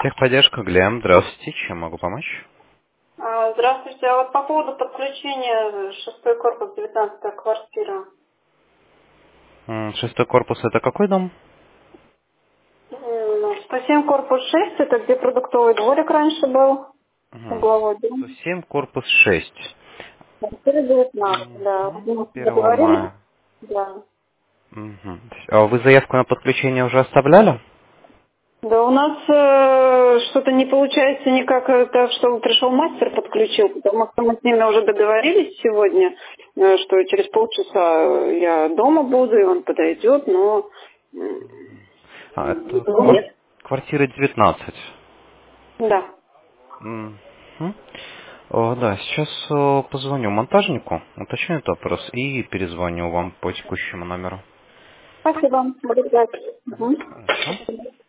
Техподдержка Глем. Здравствуйте. Чем могу помочь? Здравствуйте. А вот по поводу подключения шестой корпус, 19-я квартира. Шестой корпус это какой дом? 107 корпус 6, это где продуктовый дворик раньше был, Угу. угловой дом. 107 корпус 6. Квартира 19, да. Мгм. Мы Первого договорились? мая. Да. Мгм. А вы заявку на подключение уже оставляли? Да, у нас что-то не получается никак, так что пришел мастер, подключил, потому что мы с ними уже договорились сегодня, что через полчаса я дома буду, и он подойдет, но Это нет. квартира 19. Да. Мгм. Да, сейчас позвоню монтажнику, уточню этот вопрос и перезвоню вам по текущему номеру. Спасибо. Благодарю. Мгм. Хорошо.